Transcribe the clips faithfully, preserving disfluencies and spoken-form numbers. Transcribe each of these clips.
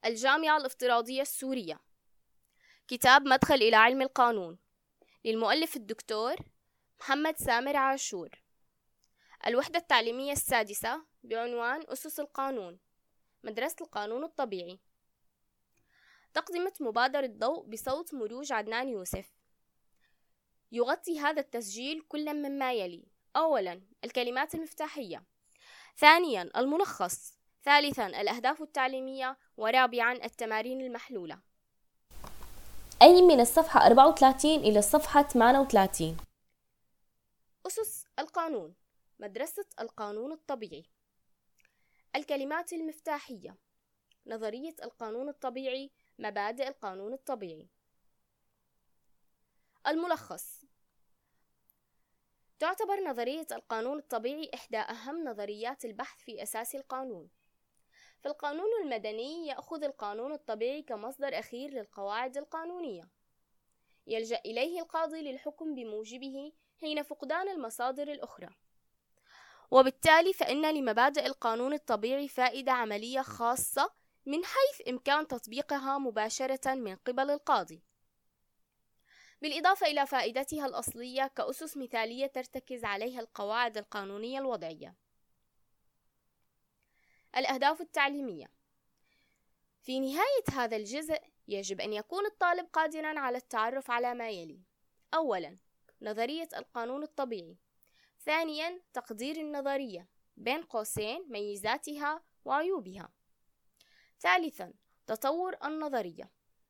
الجامعة الافتراضية السورية. كتاب مدخل إلى علم القانون، للمؤلف الدكتور محمد سامر عاشور. الوحدة التعليمية السادسة بعنوان أسس القانون، مدرسة القانون الطبيعي. تقدمة مبادرة ضوء بصوت مروج عدنان يوسف. يغطي هذا التسجيل كل مما يلي: أولاً الكلمات المفتاحية، ثانياً الملخص، ثالثاً الأهداف التعليمية، ورابعاً التمارين المحلولة. أي من الصفحة أربعة وثلاثين إلى الصفحة ثمانية وثلاثين. أسس القانون، مدرسة القانون الطبيعي. الكلمات المفتاحية: نظرية القانون الطبيعي، مبادئ القانون الطبيعي. الملخص: تعتبر نظرية القانون الطبيعي إحدى أهم نظريات البحث في أساس القانون. فالقانون المدني يأخذ القانون الطبيعي كمصدر أخير للقواعد القانونية، يلجأ إليه القاضي للحكم بموجبه حين فقدان المصادر الأخرى. وبالتالي فإن لمبادئ القانون الطبيعي فائدة عملية خاصة من حيث إمكان تطبيقها مباشرة من قبل القاضي، بالإضافة إلى فائدتها الأصلية كأسس مثالية ترتكز عليها القواعد القانونية الوضعية. الأهداف التعليمية: في نهاية هذا الجزء يجب أن يكون الطالب قادرا على التعرف على ما يلي: أولا نظرية القانون الطبيعي، ثانيا تقدير النظرية بين قوسين ميزاتها وعيوبها، ثالثا تطور النظرية.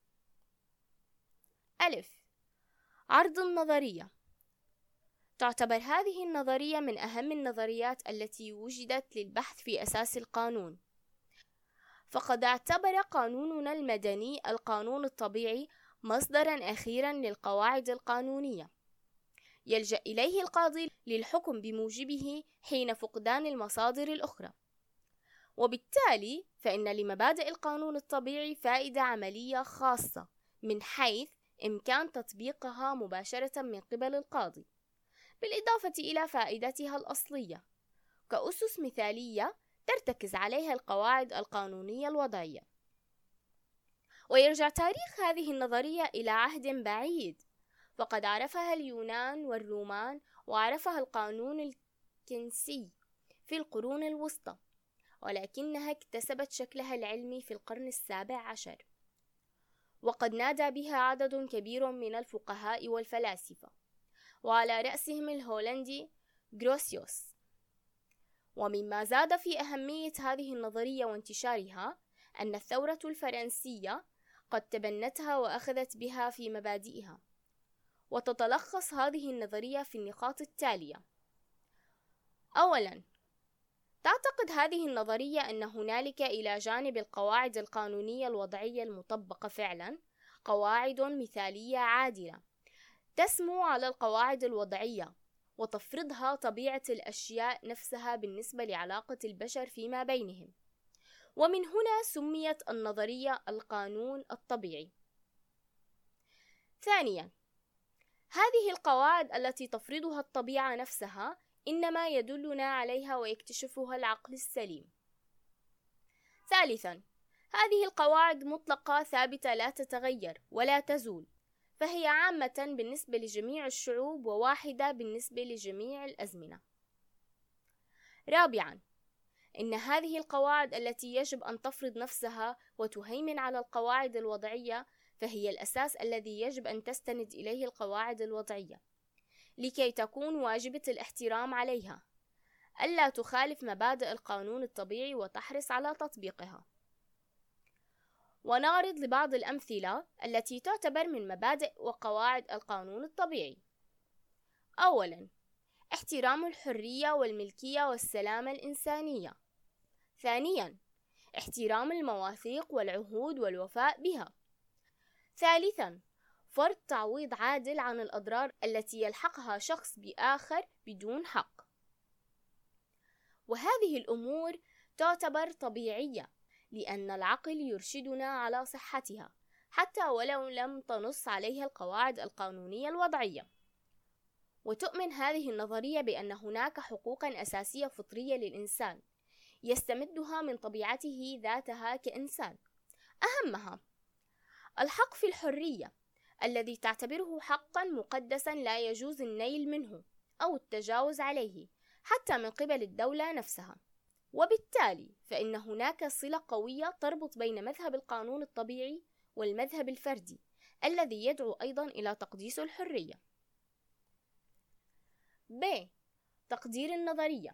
ألف عرض النظرية: تعتبر هذه النظرية من أهم النظريات التي وجدت للبحث في أساس القانون، فقد اعتبر قانوننا المدني القانون الطبيعي مصدرا أخيرا للقواعد القانونية، يلجأ إليه القاضي للحكم بموجبه حين فقدان المصادر الأخرى. وبالتالي فإن لمبادئ القانون الطبيعي فائدة عملية خاصة من حيث إمكان تطبيقها مباشرة من قبل القاضي، بالإضافة إلى فائدتها الأصلية كأسس مثالية ترتكز عليها القواعد القانونية الوضعية. ويرجع تاريخ هذه النظرية إلى عهد بعيد، فقد عرفها اليونان والرومان، وعرفها القانون الكنسي في القرون الوسطى، ولكنها اكتسبت شكلها العلمي في القرن السابع عشر، وقد نادى بها عدد كبير من الفقهاء والفلاسفة، وعلى رأسهم الهولندي غروسيوس. ومما زاد في أهمية هذه النظرية وانتشارها أن الثورة الفرنسية قد تبنتها وأخذت بها في مبادئها. وتتلخص هذه النظرية في النقاط التالية: أولاً تعتقد هذه النظرية أن هنالك إلى جانب القواعد القانونية الوضعية المطبقة فعلاً قواعد مثالية عادلة تسمو على القواعد الوضعية وتفرضها طبيعة الأشياء نفسها بالنسبة لعلاقة البشر فيما بينهم، ومن هنا سميت النظرية القانون الطبيعي. ثانياً هذه القواعد التي تفرضها الطبيعة نفسها إنما يدلنا عليها ويكتشفها العقل السليم. ثالثاً هذه القواعد مطلقة ثابتة لا تتغير ولا تزول، فهي عامة بالنسبة لجميع الشعوب وواحدة بالنسبة لجميع الأزمنة. رابعاً إن هذه القواعد التي يجب أن تفرض نفسها وتهيمن على القواعد الوضعية فهي الأساس الذي يجب أن تستند إليه القواعد الوضعية لكي تكون واجبة الاحترام عليها، ألا تخالف مبادئ القانون الطبيعي وتحرص على تطبيقها. ونعرض لبعض الأمثلة التي تعتبر من مبادئ وقواعد القانون الطبيعي. أولاً احترام الحرية والملكية والسلامة الإنسانية. ثانياً احترام المواثيق والعهود والوفاء بها. ثالثاً فرض تعويض عادل عن الأضرار التي يلحقها شخص بآخر بدون حق. وهذه الأمور تعتبر طبيعية لأن العقل يرشدنا على صحتها حتى ولو لم تنص عليها القواعد القانونية الوضعية. وتؤمن هذه النظرية بأن هناك حقوقا أساسية فطرية للإنسان يستمدها من طبيعته ذاتها كإنسان، أهمها: الحق في الحرية الذي تعتبره حقا مقدسا لا يجوز النيل منه أو التجاوز عليه حتى من قبل الدولة نفسها. وبالتالي فإن هناك صلة قوية تربط بين مذهب القانون الطبيعي والمذهب الفردي الذي يدعو أيضا إلى تقديس الحرية. ب. تقدير النظرية.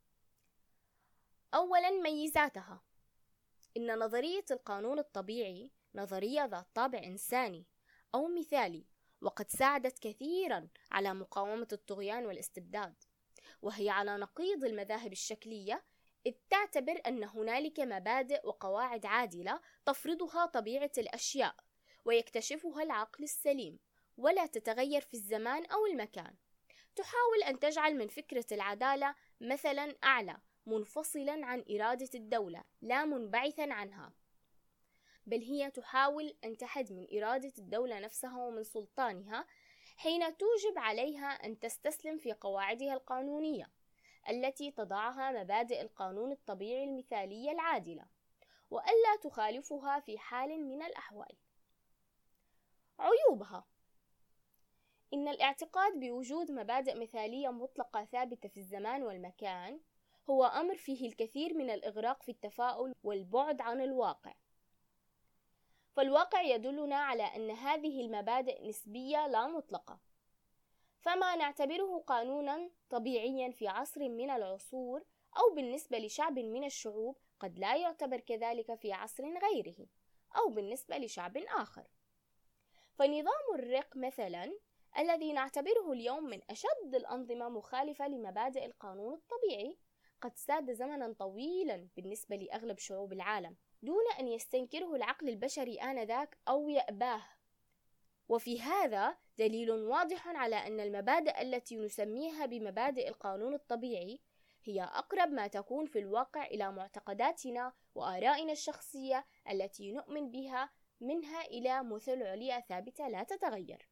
أولا، ميزاتها: إن نظرية القانون الطبيعي نظرية ذات طابع إنساني أو مثالي، وقد ساعدت كثيرا على مقاومة الطغيان والاستبداد، وهي على نقيض المذاهب الشكلية، إذ تعتبر أن هنالك مبادئ وقواعد عادلة تفرضها طبيعة الأشياء ويكتشفها العقل السليم، ولا تتغير في الزمان أو المكان. تحاول أن تجعل من فكرة العدالة مثلا أعلى، منفصلا عن إرادة الدولة لا منبعثا عنها، بل هي تحاول أن تحد من إرادة الدولة نفسها ومن سلطانها، حين توجب عليها أن تستسلم في قواعدها القانونية التي تضعها مبادئ القانون الطبيعي المثالية العادلة، وألا تخالفها في حال من الأحوال. عيوبها: إن الاعتقاد بوجود مبادئ مثالية مطلقة ثابتة في الزمان والمكان هو أمر فيه الكثير من الإغراق في التفاؤل والبعد عن الواقع، فالواقع يدلنا على أن هذه المبادئ نسبية لا مطلقة، فما نعتبره قانونا طبيعيا في عصر من العصور أو بالنسبة لشعب من الشعوب قد لا يعتبر كذلك في عصر غيره أو بالنسبة لشعب آخر. فنظام الرق مثلا الذي نعتبره اليوم من أشد الأنظمة مخالفة لمبادئ القانون الطبيعي قد ساد زمنا طويلا بالنسبة لأغلب شعوب العالم دون أن يستنكره العقل البشري آنذاك أو يأباه. وفي هذا دليل واضح على أن المبادئ التي نسميها بمبادئ القانون الطبيعي هي أقرب ما تكون في الواقع إلى معتقداتنا وآرائنا الشخصية التي نؤمن بها، منها إلى مثل عليا ثابتة لا تتغير.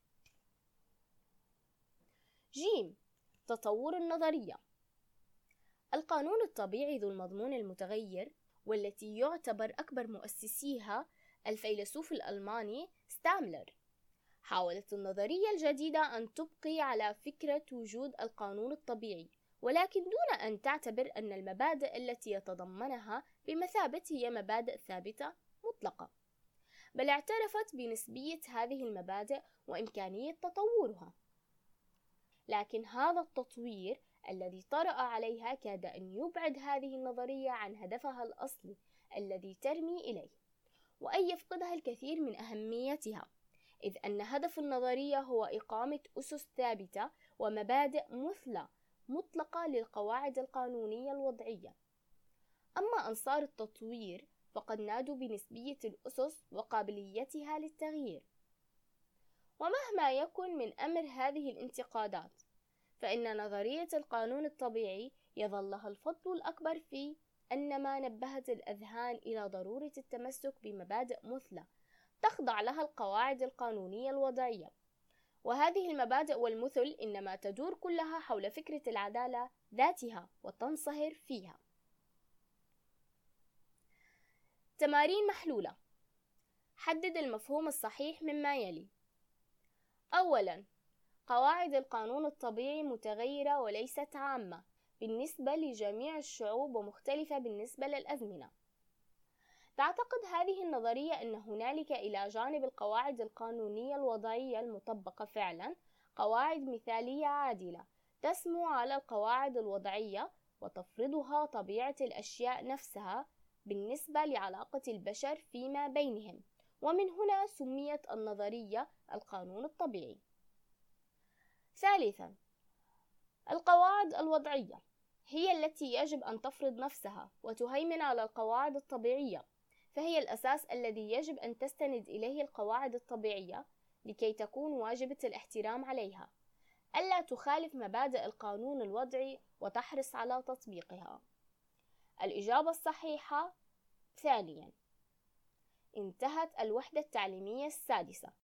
جيم. تطور النظرية. القانون الطبيعي ذو المضمون المتغير، والتي يعتبر أكبر مؤسسيها الفيلسوف الألماني ستاملر، حاولت النظرية الجديدة أن تبقي على فكرة وجود القانون الطبيعي، ولكن دون أن تعتبر أن المبادئ التي يتضمنها بمثابة هي مبادئ ثابتة مطلقة، بل اعترفت بنسبية هذه المبادئ وإمكانية تطورها. لكن هذا التطوير الذي طرأ عليها كاد أن يبعد هذه النظرية عن هدفها الأصلي الذي ترمي إليه، وأن يفقدها الكثير من أهميتها، إذ أن هدف النظرية هو إقامة أسس ثابتة ومبادئ مثلى مطلقة للقواعد القانونية الوضعية. أما أنصار التطوير فقد نادوا بنسبية الأسس وقابليتها للتغيير. ومهما يكن من أمر هذه الانتقادات، فإن نظرية القانون الطبيعي يظل لها الفضل الأكبر في أن ما نبهت الأذهان إلى ضرورة التمسك بمبادئ مثلى تخضع لها القواعد القانونية الوضعية، وهذه المبادئ والمثل إنما تدور كلها حول فكرة العدالة ذاتها وتنصهر فيها. تمارين محلولة. حدد المفهوم الصحيح مما يلي: أولا، قواعد القانون الطبيعي متغيرة وليست عامة بالنسبة لجميع الشعوب ومختلفة بالنسبة للأزمنة. تعتقد هذه النظرية أن هنالك إلى جانب القواعد القانونية الوضعية المطبقة فعلا قواعد مثالية عادلة تسمو على القواعد الوضعية وتفرضها طبيعة الأشياء نفسها بالنسبة لعلاقة البشر فيما بينهم، ومن هنا سميت النظرية القانون الطبيعي. ثالثا، القواعد الوضعية هي التي يجب أن تفرض نفسها وتهيمن على القواعد الطبيعية، فهي الأساس الذي يجب أن تستند إليه القواعد الطبيعية لكي تكون واجبة الاحترام عليها، ألا تخالف مبادئ القانون الوضعي وتحرص على تطبيقها. الإجابة الصحيحة ثانيا. انتهت الوحدة التعليمية السادسة.